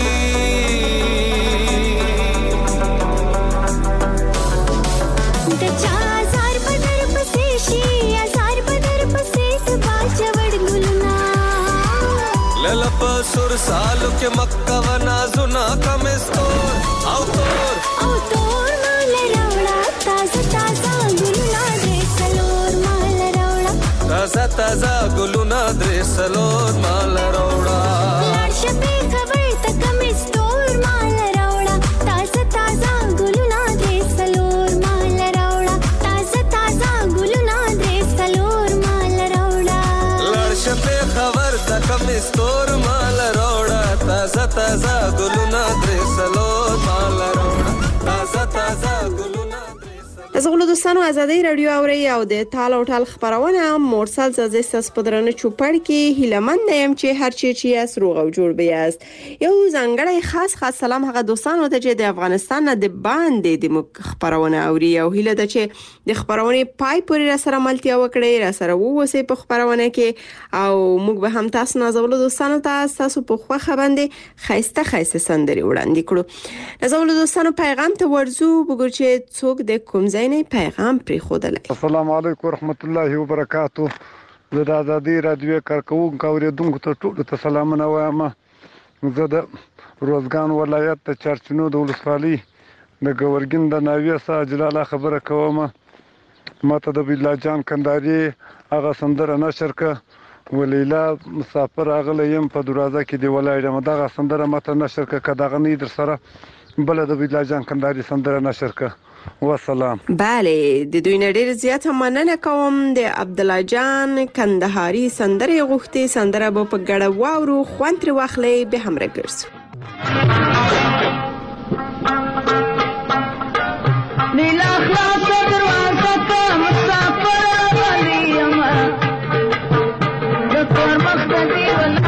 د چا زار بدر پسې شي زار بدر پسې سبا چوڑ ګلنا للپ سر سالو کې مکه ونا زنا کمستور او تور او تور مال راوړه تازه تازه ګلنا دې سلور مال راوړه تازه تازه ګلنا دې سلور مال راوړه لارشه په خبر ته کمستور مال راوړه تازه تازه ګلنا دې سلور مال راوړه تازه تازه ګلنا دې سلور مال راوړه لارشه په خبر ته کمستور مال راوړه تازه تازه ګلنا دې سلور مال راوړه تازه تازه ګلنا از غلو دوستانو ازادي رادیو اوري او د تال او ټال خبرونه مرسل زازست سپدرانه چوپړ کې هیلمن یم چې هر چی چې اس روغ او جوړ بیاست یو ځانګړی خاص خاص سلام هغه دوستانو ته چې د افغانستان د باندې د خبرونه اوري او هیله ده چې د خبرونه پای پورې را سره ملتیا وکړي را سره ووسې په خبرونه کې او موږ به هم تاسو نازولو دوستانو ته تاسو په خوخه باندې خاصه خاصه سندري وړاندې کړو نازولو دوستانو پیغام ته ورزو وګورئ چې څوک د کوم ځای پیغام پری خودلای السلام علیکم ورحمت الله وبرکاتو زه د ازادي رادیو کارکونکو اوریدونکو ته ټول ته سلامونه وایم زه د روزګان ولایت د چرچنو د ولسوالۍ د ګورګین د ناویه سره جلاله خبره کوم ماته د بلا جان کنداري هغه سندره نشر ک ولیلا مسافر اغله يم په دروازه کې دی ولایت مدغه سندره ماته نشر ک کداغه نه در سره بل د بلا جان کنداري سندره نشر ک والسلام بله د دوی نه ډیر زیات مننه کوم د عبد الله جان کندهاري سندره غوښتي سندره په ګډه واورو خوانتر واخلې به همره ګرځو نیلا خلاص دروازه ته مسافر ولیم د کور مخ دی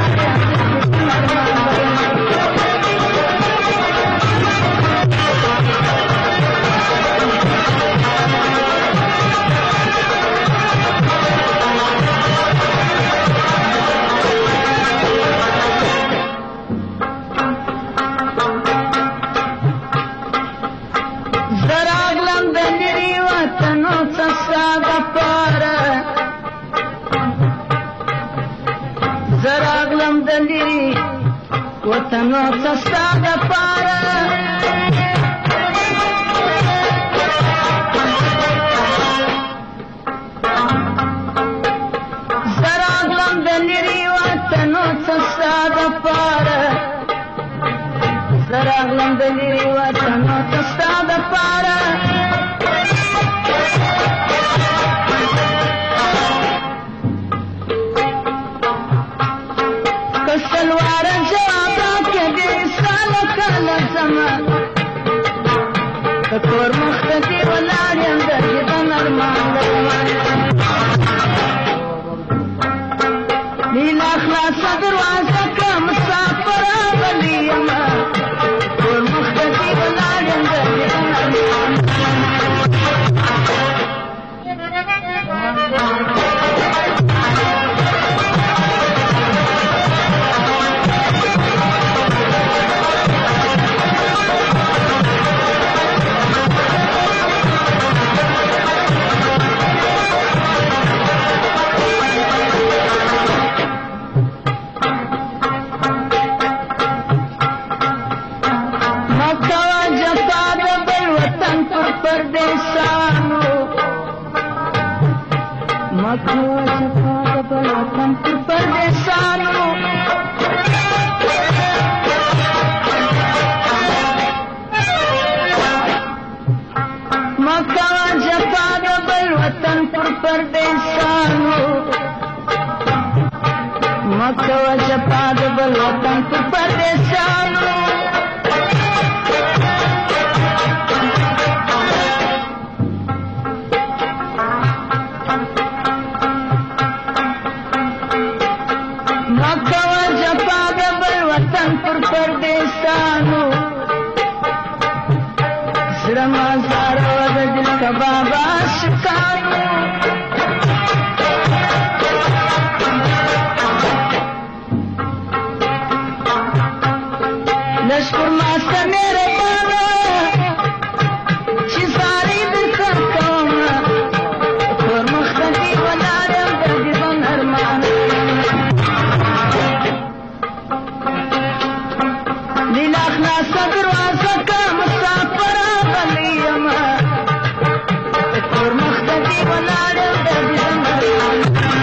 زراغلم دلی وطن سستا د پاره زراغلم دلی وطن سستا د پاره زراغلم دلی وطن سستا د پاره سلوار جواب کې دې ساله کله زما کور مخ ته ولاړ یم د دې نرمان نیلا خلاص دروازه کې مسافر ولیم کور مخ ته ولاړ یم د دې نرمان مکوه جپا د بل وطن پر پردیسانو مکوه جپا د بل وطن پر پردیسانو زړه مازار و د دل کباب عاشقانو لشکر ماسته میرے بانا چی ساری بکر کوما کور مختدی ولارم دردی بن ارمان لیل اخلاص دروازه کا مسافر غلیم کور مختدی ولارم دردی بن ارمان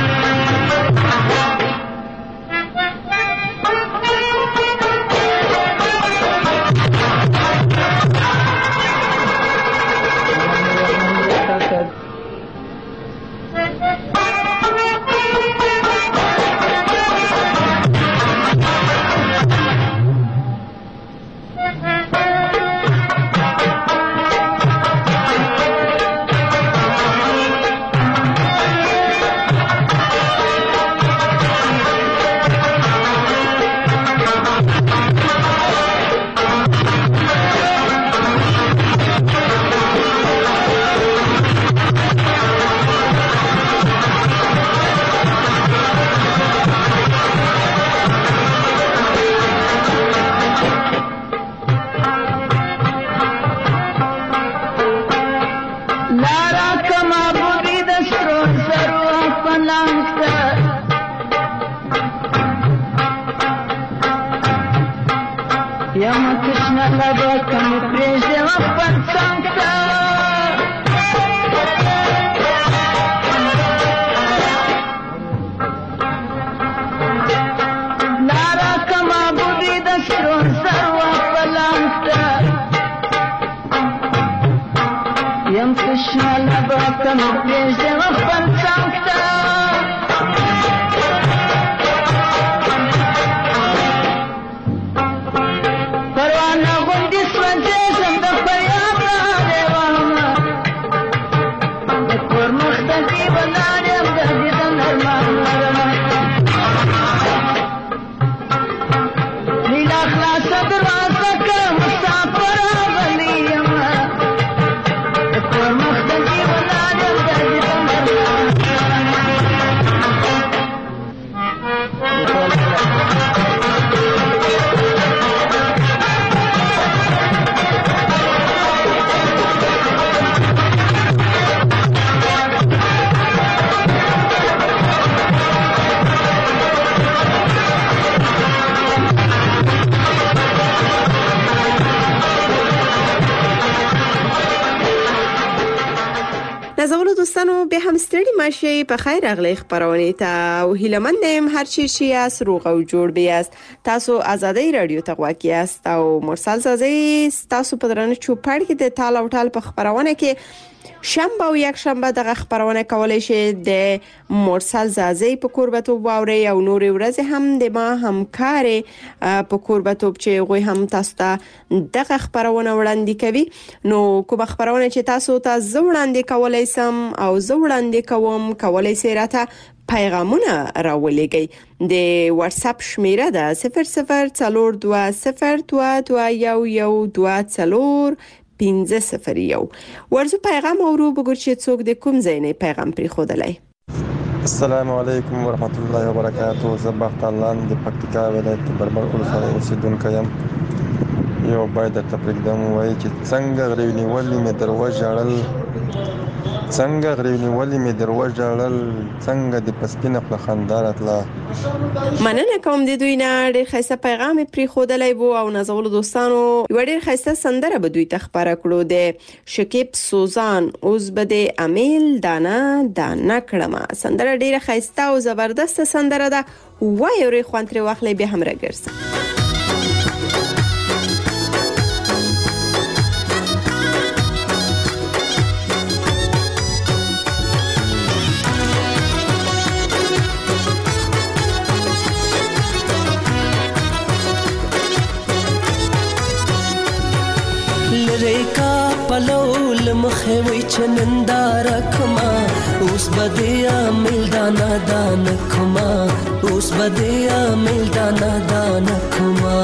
نازولو دوستانو به هم ستړي ماشي په خیر اغلی خبرونه ته او هیلمن نیم هر چی شي اس روغ او جوړ بیاست تاسو آزادۍ رادیو ته غواړئ است او مرسل زازي تاسو په درنه چوپړ کې د تال او ټال په خبرونه کې شنبه او یک شنبه دغه خبرونه کولای شي د مرسل زازي په قربتوب واوري او نور ورځ هم د ما همکار په قربتوب چې غوي هم تاسو ته دغه خبرونه وړاندې کوي نو کوم خبرونه چې تاسو ته زوړاندې کولای سم او زوړاندې کوم کولای سي راته پیغامونه راولېږئ د واتس اپ شمیره ده صفر صفر څلور دوه صفر دوه دوه یو یو دوه څلور پنځه صفر یو ورزو پیغام اورو بګور چې څوک د کوم ځای نه پیغام پرې خودلای. السلام علیکم ورحمت الله وبرکاته. زبحت الله د پکتیکا ولایت بربر ولسوالۍ اوسیدونکی یم. یو باید د تپریدم وای چې څنګه غریونی ولی می دروازه څنګه غریونی ولی می دروازه څنګه د پسپینه خپل خندارت لا مننه کوم د دوی نه ډېر خاصه پیغام پرې خودلای وو او نازول دوستانو یو ډېر خاصه سندره به دوی تخبره کړو د شکیب سوزان اوس به د امیل دانا دانا کړم سندره ډېر خاصه او زبردست سندره ده وای اوري خوان تر واخلې به هم راګرځي. لمخې وي چې ننداره کما اوس به دې عامل دانا دانا کما اوس به دې عامل دانا دانا کما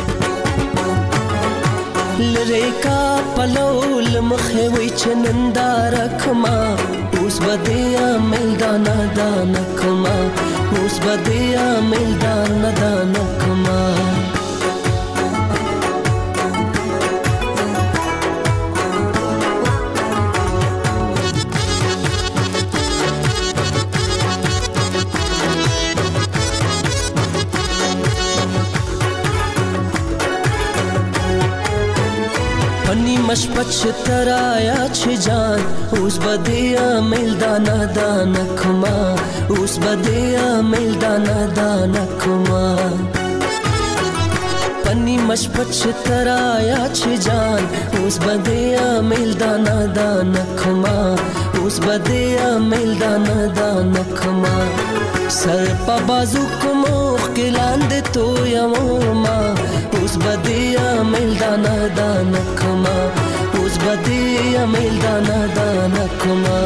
لری کا پلو لمخې وي چې ننداره کما اوس به دې عامل دانا دانا کما اوس به دې عامل دانا دانا کما مشپچ ترایا چې جان اوس بدی عامل دانا دانا کما اوس بدی عامل دانا دانا کما پنی مشپچ ترایا چې جان اوس بدی عامل دانا دانا کما اوس بدی عامل دانا دانا کما سر په بازو کومخ کې لاندې تو یما اوس بدی عامل دانا دانا کما اوس بدی عامل دانا دانا کما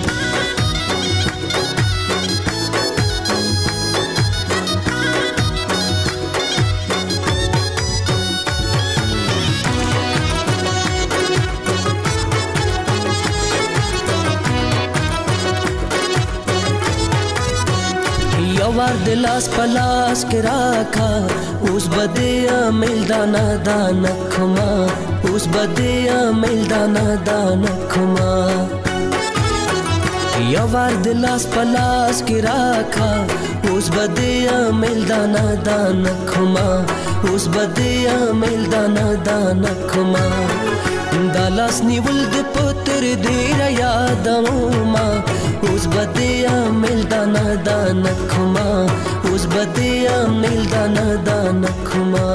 یوار دلاس پلاس کې راکا اوس بدی عامل دانا دانا کما اوس بدی عامل دانا دانا کما یوار دلاس پلاس کې راکا اوس بدی عامل دانا دانا کما اوس بدی عامل دانا دانا کما دالاس نیول د پتر دی را یادوما اوس بدی عامل دانا دانا کما اوس بدی عامل دانا دانا کما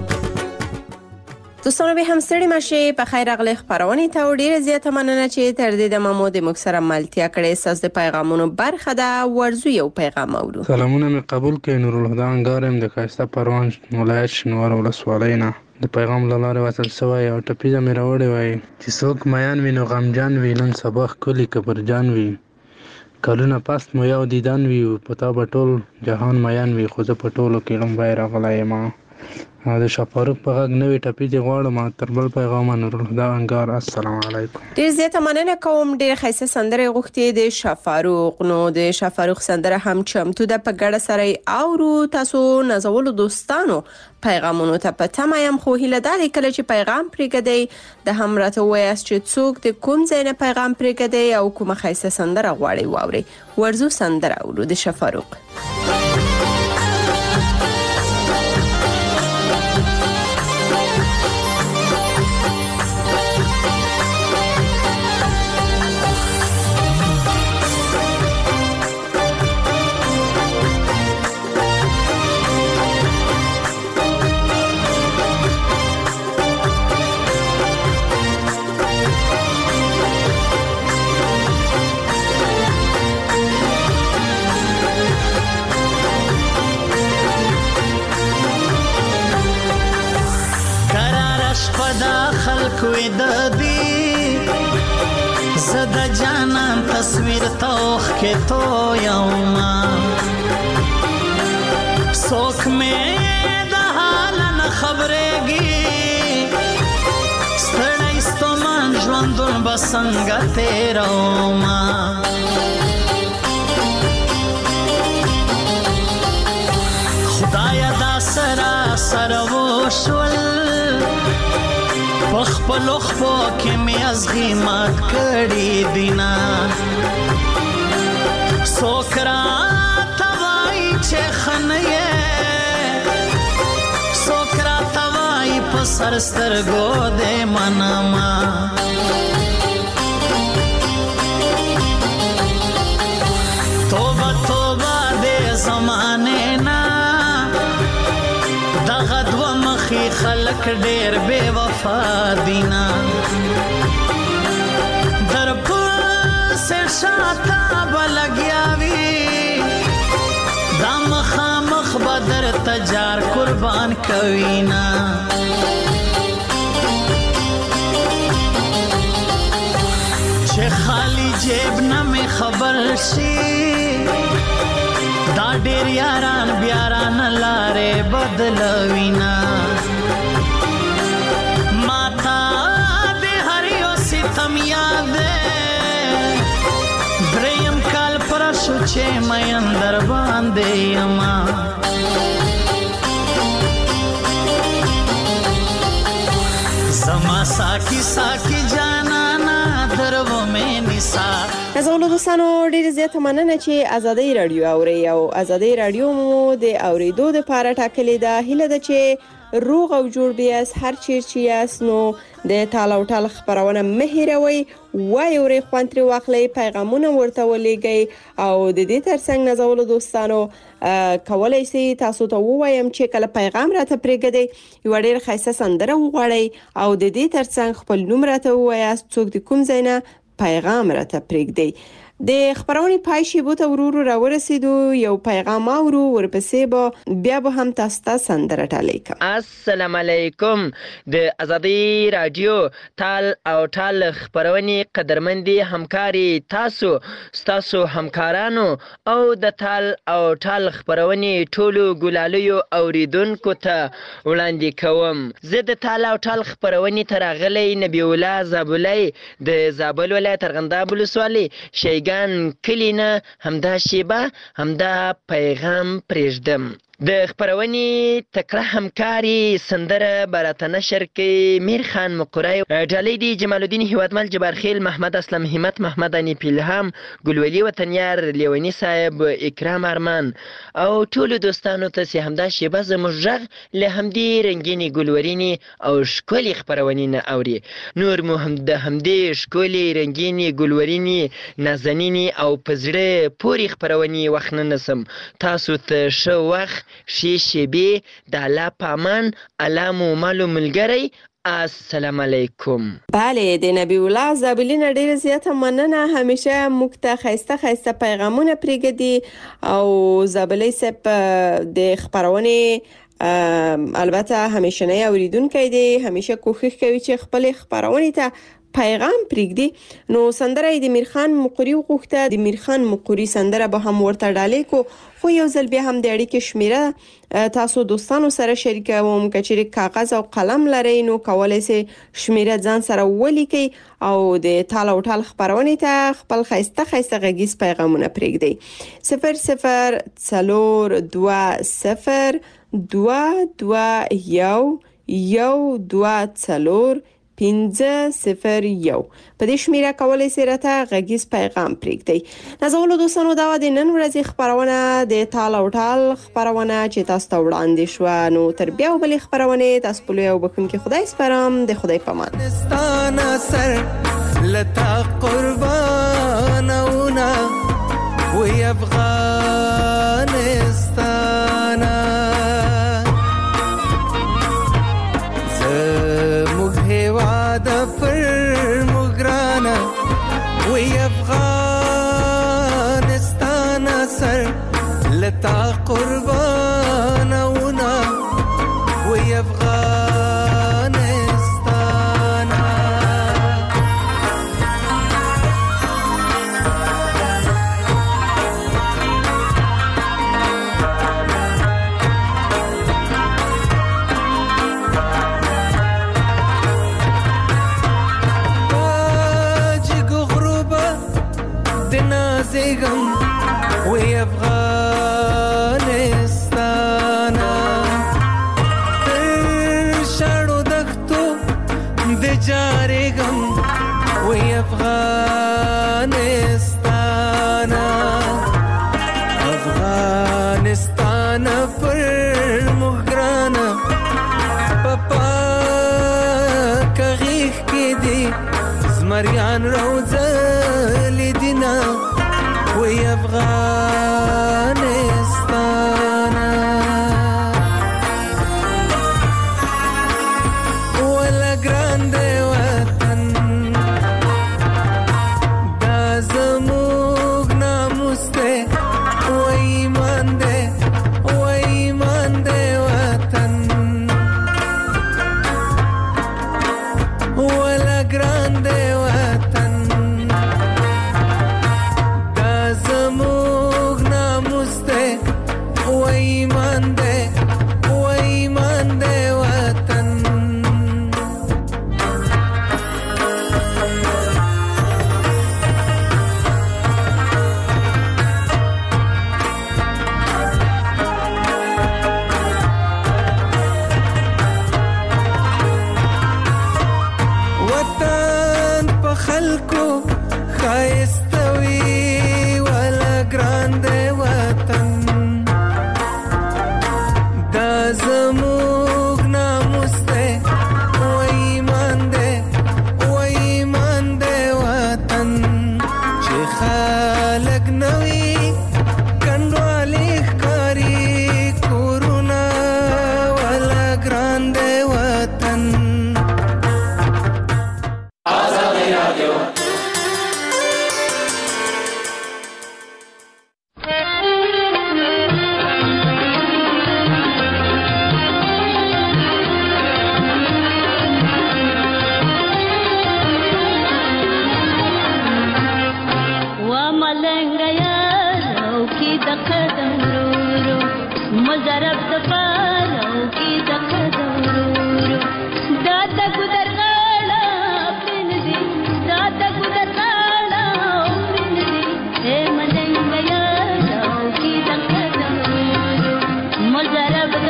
دوستانو به هم ستړي مشه په خیر راغلی خبرونه ته ډیره زیاته مننه چې تر دې د مامو د مکسره ملتیا کړې ساس د پیغامونو برخه ده ورزو یو پیغام اورو سلامونه مې قبول کړئ نور الهدى انګارم د خاسته پروان ولایت شنوار ولسوالۍ نه د پیغام لاره وصل سوی او ټپیزه مې راوړې وای چې څوک میان وي نو غمجان وي نن سبا ښکلي کبرجان وي کلونه پس مو یو دیدن وي په تا به ټول جهان میان وي خو زه په ټولو کې لومبی راغلی یم د شفاروق په غږ نوې ټپیزې غواړم تر بل پیغامه نور الهدى انګار السلام علیکم ډیر زیاته مننه کوم ډیر ښایسته سندره غوښتې د شفاروق نو د شفاروق سندره هم چمتو ده په ګډه سره اورو تاسو نازولو دوستانو پیغامونو ته په تمه یم خو هیله ده کله چې پیغام پرېږدئ د هم راته ووایاست چې څوک د کوم ځای نه پیغام پرېږدئ او کومه ښایسته سندره غواړئ واورئ ورزو سندره اورو د شفاروق کوي د دې زدا جانان تصویر توخ کې تو یوما سوک مې د حال نه خبرېږي ستړی ستومان ژوندون به څنګه تېروما خدایا دا سرا سره وشول خپلو خپو کې مې ازغي مات کړي دینا څوک راته وایي چې ښه نه یې څوک راته وایي په سر سترګو دې منما توبه توبه دې زمانې نه دغه دوه مخې خلک ډېر بې وفا دینا در پسې شاته به لګیا وي دا مخامخ به درته جار قربان کوي نه جیب نه مې خبر شي دا ډېر یاران بیاران لارې بدلوینا ماتا د هر یو ستم یاد دریم کال پر شو چې مې اندر باندې یما زما ساکی ساکی جانانا درو مې نسا نازولو دوستانو ډیر زیاته مننه چې ازادي رادیو اوري او ازادي رادیو مو د اوریدو د لپاره ټاکلې ده هله ده چې روغ او جوړ بیاس هر چیر چې یاس نو د تاله او ټال خبرونه مهیروي وای اوري خوانتري واخلې پیغامونه ورته ولېږي او د دې ترڅنګ نازولو دوستانو کولای شي تاسو ته وایم چې کله پیغام راته پرېږدي یو ډېر خاصه سندره وغواړي او د دې ترڅنګ خپل نوم راته وایاست څوک د کوم ځای نه پیغام راته پرېږدي د خبرونې پای شیبو ته ورورو را ورسېدو یو پیغام اورو ورپسې به بیا به هم تاسو ته سندره ډالۍ کوم السلام علیکم د ازادي رادیو تال او ټال خبرونې قدرمندي همکاري تاسو ستاسو همکارانو او د تال او ټال خبرونې ټولو ګلالیو اوریدونکو ته وړاندې کوم زه د تال او ټال خبرونې ته راغلی نبی الله زابلی د زابل ولایت ارغنداب ولسوالۍ شیګان کلینا همدا شیبه همدا پیغام پرېږدم د خبرونې تکړه همکاري سندره براته نشر کې میر خان مقری ډالۍ دی جمال الدین هیوادمل جبارخیل محمد اسلم همت محمد انی پیلهام ګلولي وطنیار لیونی صاحب اکرام ارمان او ټول دوستانو ته سي همدا شیبه زموږ غږ له همدې رنگینی ګلورینی او ښکلي خبرونې نه اوري نور مو هم د همدې ښکلي رنگینی ګلورینی نازنینی او پزړه پوری خبرونې وخت نه نسم تاسو ته شو وخت شی شیبی د الله پامان الله مو مالو ملګری السلام علیکم بله د نبی الله زابلین ډیر زیاته مننه همیشه موږ ته خسته خسته پیغامونه پرېږدي او زابلی سپ د خبرونه البته همیشه نه اوریدونکو دی همیشه کوښښ کوي چې خپل خبرونه ته پیغام پرېږدي نو سندره د میرخان مقری وغوښته د میرخان مقری سندره به هم ورته ډالۍ کو خو یو ځل بیا هم د اړیکې شمیره تاسو دوستانو سره شریکوم که چیرې کاغذ او قلم لرئ نو کولی شئ شمیره ځان سره ولیکئ او د تال او ټال خبرونې ته خپل ښایسته ښایسته غږیز پیغامونه پرېږدئ صفر صفر څلور دوه صفر دوه دوه یو یو دوه څلور پنځه صفر یو په دې شمیره کولای شئ راته غږیز پیغام پرېږدئ نازولو دوستانو دا د نن ورځې خبرونه د تال او ټال خبرونه چې تاسو ته وړاندې شوه نو تر بیا بلې خبرونې تاسو په لوی او بښونکي خدای سپارم د خدای په امان سر لتا قربانونا وی افغانستانا وعده پر مگرانا وی افغانستان سر لتا قربانونا وی افغانستان زیگم وی افغانستانا در شاڑو دختو د جارگم وی افغانستانا افغانستانا پر مهگرانا پپا کغیخ کی دی زمریان روزل دینا وی افغانستان ولا ګران دی وطن دا زموږ ناموس دی و ایمان دی و ایمان دی وطن ولا ګران دی وطن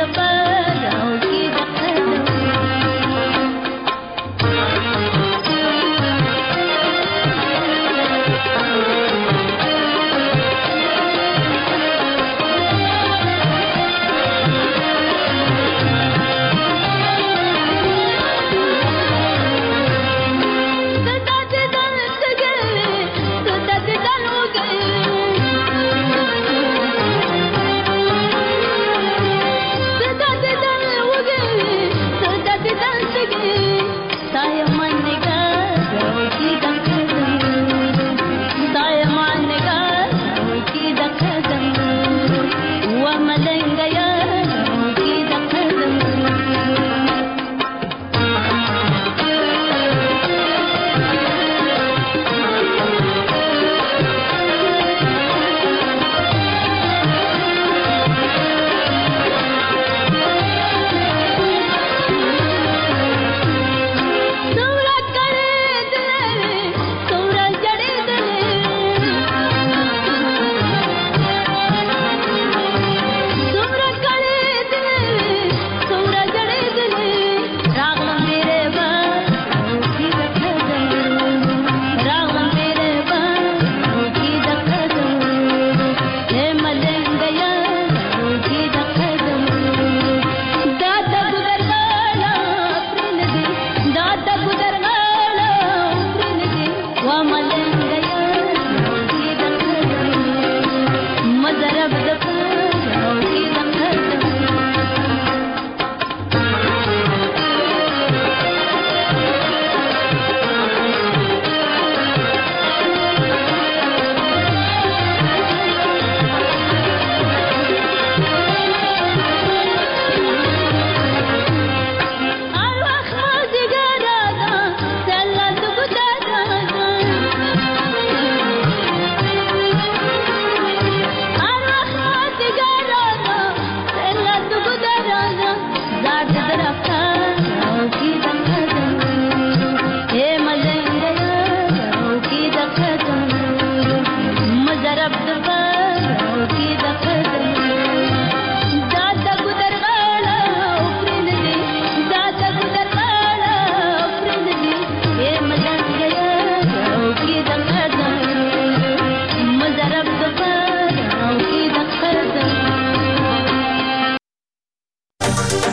सफर